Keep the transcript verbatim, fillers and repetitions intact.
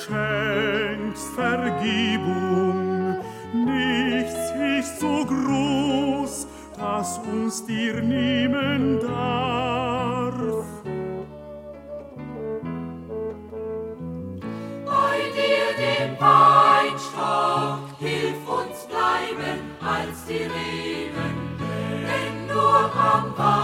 schenkst Vergebung. Nichts ist so groß, das uns dir nehmen darf. Bei dir, dem Weinstock, hilf uns bleiben als die Reben, denn nur am Wein